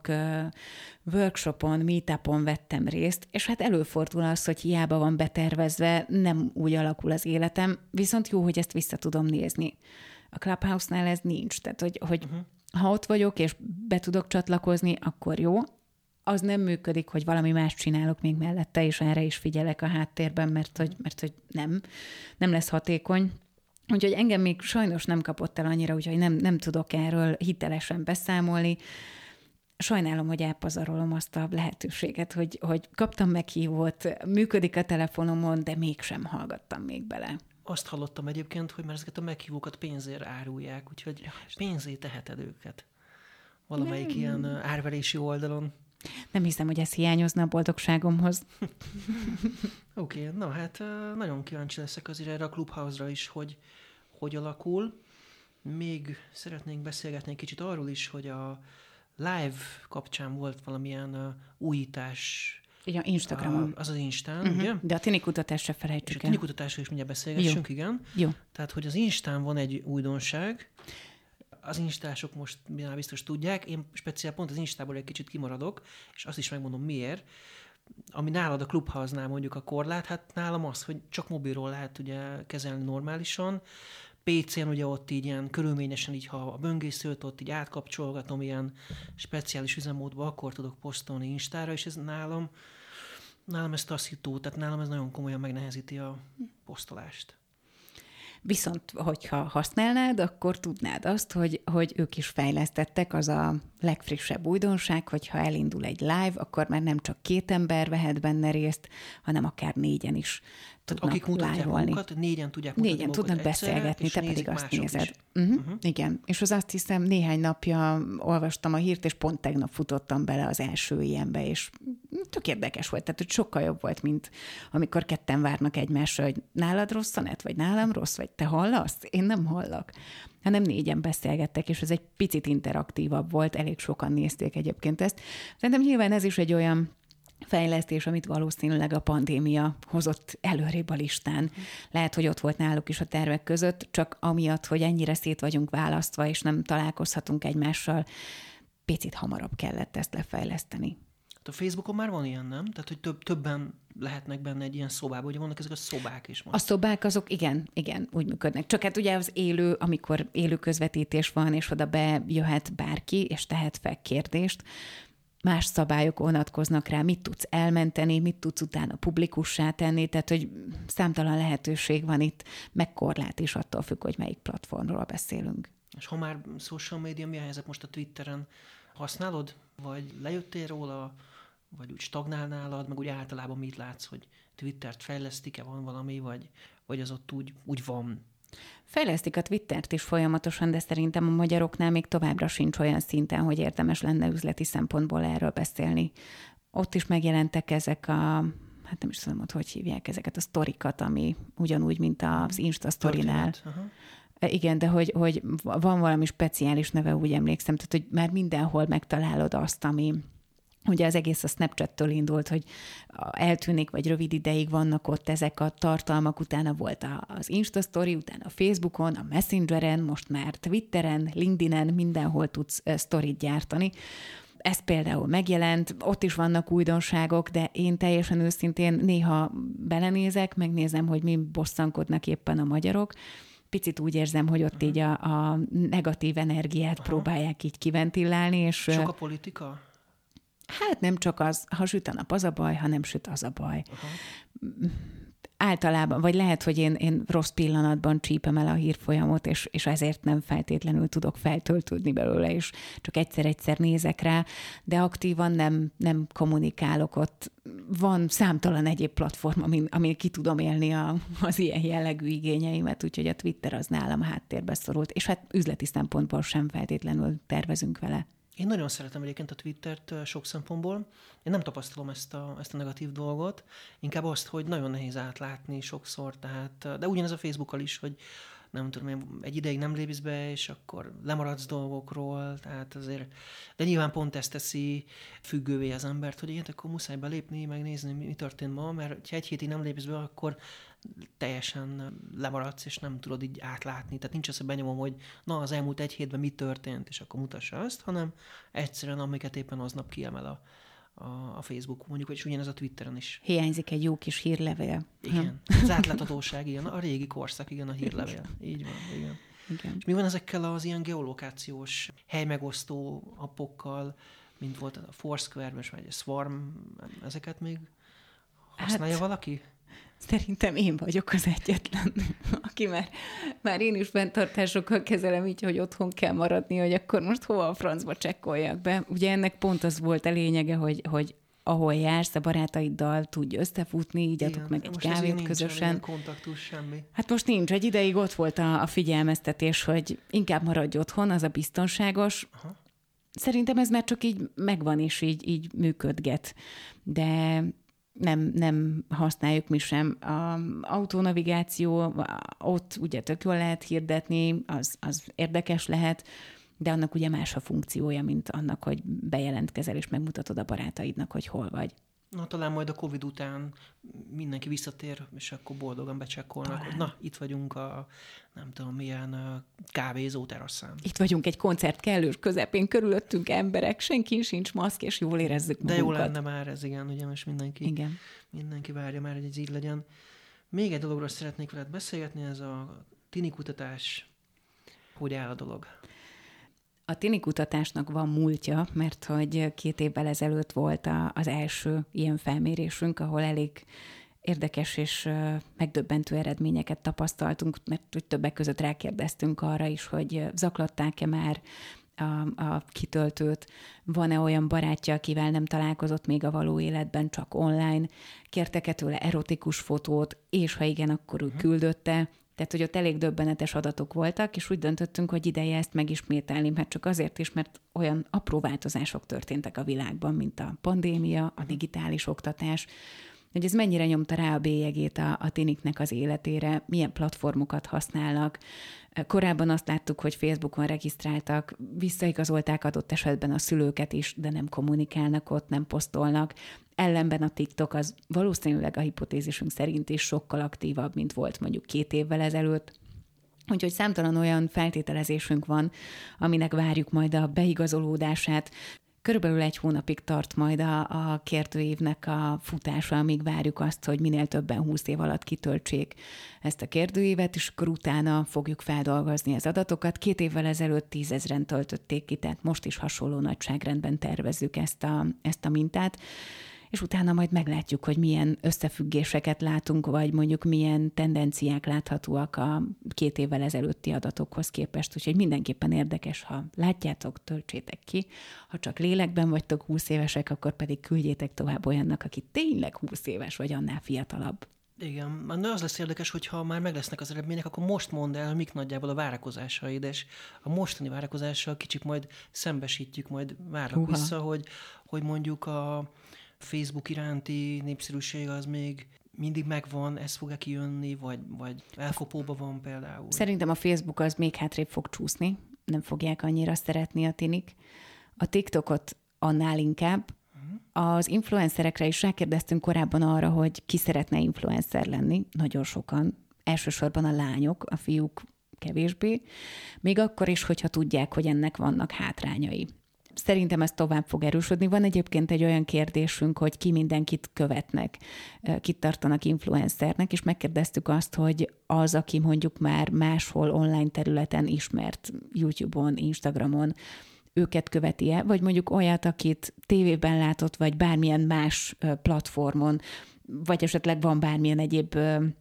workshopon, meetupon vettem részt, és hát előfordul az, hogy hiába van betervezve, nem úgy alakul az életem, viszont jó, hogy ezt vissza tudom nézni. A Clubhouse-nál ez nincs, tehát hogy, hogy uh-huh. ha ott vagyok, és be tudok csatlakozni, akkor jó. Az nem működik, hogy valami más csinálok még mellette, és erre is figyelek a háttérben, mert hogy, mert hogy nem, nem lesz hatékony. Úgyhogy engem még sajnos nem kapott el annyira, úgyhogy nem, nem tudok erről hitelesen beszámolni. Sajnálom, hogy elpazarolom azt a lehetőséget, hogy, hogy kaptam meghívót, működik a telefonomon, de mégsem hallgattam még bele. Azt hallottam egyébként, hogy már ezeket a meghívókat pénzért árulják, úgyhogy pénzért teheted őket. Valamelyik nem. ilyen árverési oldalon. Nem hiszem, hogy ez hiányozna a boldogságomhoz. Oké, okay, na hát nagyon kíváncsi leszek azért erre a Clubhouse-ra is, hogy hogy alakul. Még szeretnénk beszélgetni egy kicsit arról is, hogy a live kapcsán volt valamilyen újítás. Igen, Instagramon. A, az az Instán, uh-huh. ugye? De a tini kutatásra felejtsük el. A tini kutatásra is mindjárt beszélgessünk, Jó. igen. Jó. Tehát, hogy az Instán van egy újdonság, az instások most biztos tudják, én speciál pont az Instából egy kicsit kimaradok, és azt is megmondom miért. Ami nálad a Clubhouse-nál mondjuk a korlát, hát nálam az, hogy csak mobilról lehet ugye kezelni normálisan, pé cén ugye ott így ilyen körülményesen, így ha a böngészőt ott így átkapcsolgatom ilyen speciális üzemmódba, akkor tudok posztolni Instára, és ez nálam, nálam ez taszító, tehát nálam ez nagyon komolyan megnehezíti a posztolást. Viszont, hogyha használnád, akkor tudnád azt, hogy, hogy ők is fejlesztettek, az a legfrissebb újdonság, hogyha elindul egy live, akkor már nem csak két ember vehet benne részt, hanem akár négyen is tudnak akik mutatják magukat, négyen tudják mutatni Négyen tudnak beszélgetni, te pedig azt nézed. Uh-huh. Uh-huh. Igen, és az azt hiszem, néhány napja olvastam a hírt, és pont tegnap futottam bele az első ilyenbe, és tök érdekes volt, tehát hogy sokkal jobb volt, mint amikor ketten várnak egymásra, hogy nálad rossz a net, vagy nálam rossz, vagy te hallasz? Én nem hallak. Hanem négyen beszélgettek, és ez egy picit interaktívabb volt, elég sokan nézték egyébként ezt. Szerintem nyilván ez is egy olyan fejlesztés, amit valószínűleg a pandémia hozott előrébb a listán. Lehet, hogy ott volt náluk is a tervek között, csak amiatt, hogy ennyire szét vagyunk választva, és nem találkozhatunk egymással, picit hamarabb kellett ezt lefejleszteni. A Facebookon már van ilyen, nem? Tehát, hogy több, többen lehetnek benne egy ilyen szobában, ugye vannak ezek a szobák is most. A szobák azok igen, igen, úgy működnek. Csak hát ugye az élő, amikor élő közvetítés van, és oda bejöhet bárki, és tehet fel kérdést, más szabályok vonatkoznak rá, mit tudsz elmenteni, mit tudsz utána publikussá tenni, tehát hogy számtalan lehetőség van itt, meg korlát is attól függ, hogy melyik platformról beszélünk. És ha már social media, mi a helyzet most a Twitteren? Használod? Vagy lejöttél róla? Vagy úgy stagnál nálad? Meg úgy általában mit látsz, hogy Twittert fejlesztik-e, van valami, vagy, vagy az ott úgy, úgy van? Fejlesztik a Twittert is folyamatosan, de szerintem a magyaroknál még továbbra sincs olyan szinten, hogy érdemes lenne üzleti szempontból erről beszélni. Ott is megjelentek ezek a, hát nem is tudom, hogy hogy hívják ezeket a sztorikat, ami ugyanúgy, mint az Insta sztorinál. Igen, de hogy, hogy van valami speciális neve, úgy emlékszem, tehát hogy már mindenhol megtalálod azt, ami... Ugye az egész a Snapchattől indult, hogy eltűnik, vagy rövid ideig vannak ott ezek a tartalmak, utána volt az Insta Story, utána a Facebookon, a Messengeren, most már Twitteren, LinkedInen, mindenhol tudsz sztorit gyártani. Ez például megjelent, ott is vannak újdonságok, de én teljesen őszintén néha belenézek, megnézem, hogy mi bosszankodnak éppen a magyarok. Picit úgy érzem, hogy ott uh-huh. így a, a negatív energiát uh-huh. próbálják így kiventilálni. És sok a politika? Hát nem csak az, ha süt a nap, az a baj, ha nem süt, az a baj. Uh-huh. Általában, vagy lehet, hogy én, én rossz pillanatban csípem el a hírfolyamot, és, és ezért nem feltétlenül tudok feltöltődni belőle, és csak egyszer-egyszer nézek rá, de aktívan nem, nem kommunikálok ott. Van számtalan egyéb platform, amin, amin ki tudom élni a, az ilyen jellegű igényeimet, úgyhogy a Twitter az nálam háttérbe szorult, és hát üzleti szempontból sem feltétlenül tervezünk vele. Én nagyon szeretem egyébként a Twittert sok szempontból. Én nem tapasztalom ezt a, ezt a negatív dolgot, inkább azt, hogy nagyon nehéz átlátni sokszor, tehát, de ugyanez a Facebookkal is, hogy nem tudom, én egy ideig nem lépsz be, és akkor lemaradsz dolgokról, tehát azért, de nyilván pont ezt teszi függővé az embert, hogy ilyet, akkor muszáj belépni, megnézni, mi történt ma, mert ha egy hétig nem lépsz be, akkor teljesen lemaradsz, és nem tudod így átlátni. Tehát nincs az, hogy benyomom, hogy na, az elmúlt egy hétben mi történt, és akkor mutassa azt, hanem egyszerűen, amiket éppen aznap kiemel a, a, a Facebook, mondjuk, és ugyanez a Twitteren is. Hiányzik egy jó kis hírlevél. Igen, az átláthatóság, igen, a régi korszak, igen, a hírlevél. Így van, igen. igen. És mi van ezekkel az ilyen geolokációs helymegosztó appokkal, mint volt a Foursquare, most már egy Swarm, ezeket még használja hát... valaki? Szerintem én vagyok az egyetlen, aki már, már én is fenntartásokkal kezelem így, hogy otthon kell maradni, hogy akkor most hova a francba csekkoljak be. Ugye ennek pont az volt a lényege, hogy, hogy ahol jársz, a barátaiddal tudj összefutni, így adok meg egy kávét közösen. Nincs kontaktus, semmi. Hát most nincs. Egy ideig ott volt a, a figyelmeztetés, hogy inkább maradj otthon, az a biztonságos. Aha. Szerintem ez már csak így megvan, és így, így működget. De... Nem, nem használjuk mi sem. Az autonavigáció, ott ugye tök jól lehet hirdetni, az, az érdekes lehet, de annak ugye más a funkciója, mint annak, hogy bejelentkezel és megmutatod a barátaidnak, hogy hol vagy. Na, talán majd a Covid után mindenki visszatér, és akkor boldogan becsekkolnak, hogy na, itt vagyunk a nem tudom milyen kávézó terasszán. Itt vagyunk egy koncert kellős közepén, körülöttünk emberek, senki sincs maszk, és jól érezzük magunkat. De jó lenne már ez, igen, ugye most mindenki, igen. mindenki várja már, hogy ez így legyen. Még egy dologról szeretnék veled beszélgetni, ez a tini kutatás. Hogy áll a dolog? A tini kutatásnak van múltja, mert hogy két évvel ezelőtt volt a, az első ilyen felmérésünk, ahol elég érdekes és megdöbbentő eredményeket tapasztaltunk, mert többek között rákérdeztünk arra is, hogy zaklatták-e már a, a kitöltőt, van-e olyan barátja, akivel nem találkozott még a való életben, csak online, kértek-e tőle erotikus fotót, és ha igen, akkor ő küldötte. Tehát, hogy ott elég döbbenetes adatok voltak, és úgy döntöttünk, hogy ideje ezt megismételni, mert csak azért is, mert olyan apró változások történtek a világban, mint a pandémia, a digitális oktatás, hogy ez mennyire nyomta rá a bélyegét a, a tiniknek az életére, milyen platformokat használnak. Korábban azt láttuk, hogy Facebookon regisztráltak, visszaigazolták adott esetben a szülőket is, de nem kommunikálnak ott, nem posztolnak. Ellenben a TikTok az valószínűleg a hipotézisünk szerint is sokkal aktívabb, mint volt mondjuk két évvel ezelőtt. Úgyhogy számtalan olyan feltételezésünk van, aminek várjuk majd a beigazolódását. Körülbelül egy hónapig tart majd a, a kérdőívnek a futása, amíg várjuk azt, hogy minél többen húsz év alatt kitöltsék ezt a kérdőívet, és akkor utána fogjuk feldolgozni az adatokat. Két évvel ezelőtt tízezren töltötték ki, tehát most is hasonló nagyságrendben tervezzük ezt a, ezt a mintát, és utána majd meglátjuk, hogy milyen összefüggéseket látunk, vagy mondjuk milyen tendenciák láthatóak a két évvel ezelőtti adatokhoz képest. Úgyhogy mindenképpen érdekes, ha látjátok, töltsétek ki. Ha csak lélekben vagytok húsz évesek, akkor pedig küldjétek tovább olyannak, aki tényleg húsz éves, vagy annál fiatalabb. Igen, de az lesz érdekes, hogy ha már meg lesznek az eredmények, akkor most mondd el, mik nagyjából a várakozásaid, és a mostani várakozással kicsit majd szembesítjük, majd várok Uha. vissza, hogy, hogy mondjuk a Facebook iránti népszerűség az még mindig megvan, ez fog-e kijönni, vagy, vagy elkopóba van például? Szerintem a Facebook az még hátrébb fog csúszni, nem fogják annyira szeretni a tinik. A TikTokot annál inkább. Uh-huh. Az influencerekre is rákérdeztünk korábban arra, hogy ki szeretne influencer lenni. Nagyon sokan. Elsősorban a lányok, a fiúk kevésbé. Még akkor is, hogyha tudják, hogy ennek vannak hátrányai. Szerintem ez tovább fog erősödni. Van egyébként egy olyan kérdésünk, hogy ki mindenkit követnek, kit tartanak influencernek, és megkérdeztük azt, hogy az, aki mondjuk már máshol online területen ismert, YouTube-on, Instagramon, őket követi-e, vagy mondjuk olyat, akit tévében látott, vagy bármilyen más platformon, vagy esetleg van bármilyen egyéb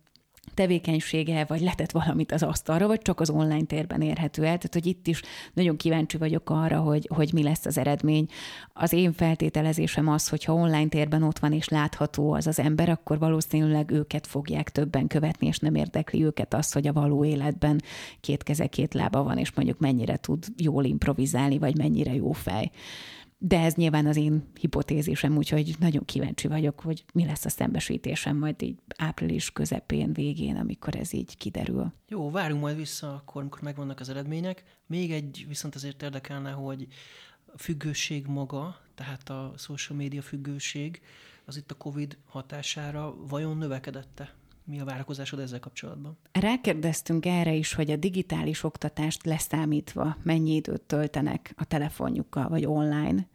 tevékenysége, vagy letett valamit az asztalra, vagy csak az online térben érhető el. Tehát, hogy itt is nagyon kíváncsi vagyok arra, hogy, hogy mi lesz az eredmény. Az én feltételezésem az, hogy ha online térben ott van és látható az az ember, akkor valószínűleg őket fogják többen követni, és nem érdekli őket az, hogy a való életben két keze, két lába van, és mondjuk mennyire tud jól improvizálni, vagy mennyire jó fej. De ez nyilván az én hipotézisem, úgyhogy nagyon kíváncsi vagyok, hogy mi lesz a szembesítésem majd így április közepén, végén, amikor ez így kiderül. Jó, várjunk majd vissza akkor, amikor megvannak az eredmények. Még egy viszont azért érdekelne, hogy a függőség maga, tehát a social media függőség, az itt a Covid hatására vajon növekedette? Mi a várakozásod ezzel kapcsolatban? Rákérdeztünk erre is, hogy a digitális oktatást leszámítva mennyi időt töltenek a telefonjukkal, vagy online.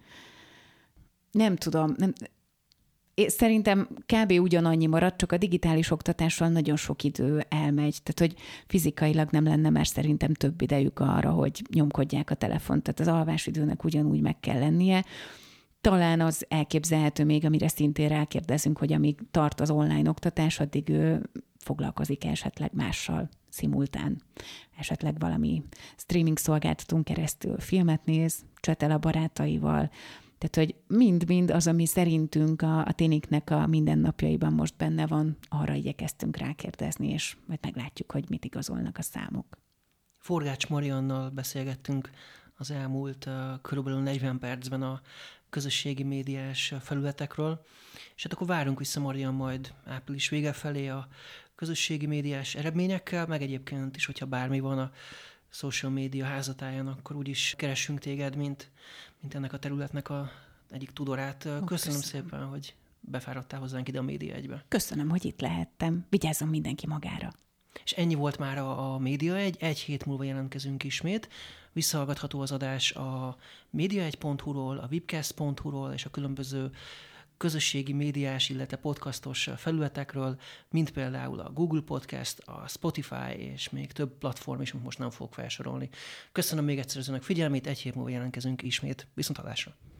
Nem tudom, nem, szerintem kb. Ugyanannyi marad, csak a digitális oktatással nagyon sok idő elmegy. Tehát, hogy fizikailag nem lenne már szerintem több idejük arra, hogy nyomkodják a telefont. Tehát az alvásidőnek ugyanúgy meg kell lennie. Talán az elképzelhető még, amire szintén rákérdezünk, hogy amíg tart az online oktatás, addig ő foglalkozik esetleg mással szimultán. Esetleg valami streaming szolgáltatón keresztül filmet néz, csetel a barátaival. Tehát, hogy mind-mind az, ami szerintünk a, a tiniknek a mindennapjaiban most benne van, arra igyekeztünk rákérdezni, és majd meglátjuk, hogy mit igazolnak a számok. Forgács Mariannal beszélgettünk az elmúlt uh, körülbelül negyven percben a közösségi médiás felületekről, és hát akkor várunk vissza Marian majd április vége felé a közösségi médiás eredményekkel, meg egyébként is, hogyha bármi van a social média házatáján, akkor úgyis keressünk téged, mint, mint ennek a területnek a egyik tudorát. Köszönöm, Köszönöm szépen, hogy befáradtál hozzánk ide a Média egybe. Köszönöm, hogy itt lehettem. Vigyázzon mindenki magára. És ennyi volt már a, a Média egy. Egy hét múlva jelentkezünk ismét. Visszahallgatható az adás a média egy pont hu-ról, a webcast pont hu-ról és a különböző közösségi médiás, illetve podcastos felületekről, mint például a Google Podcast, a Spotify és még több platform is, amit most nem fogok felsorolni. Köszönöm még egyszer az önök figyelmét, egy hét múlva jelentkezünk ismét. Viszonthallásra!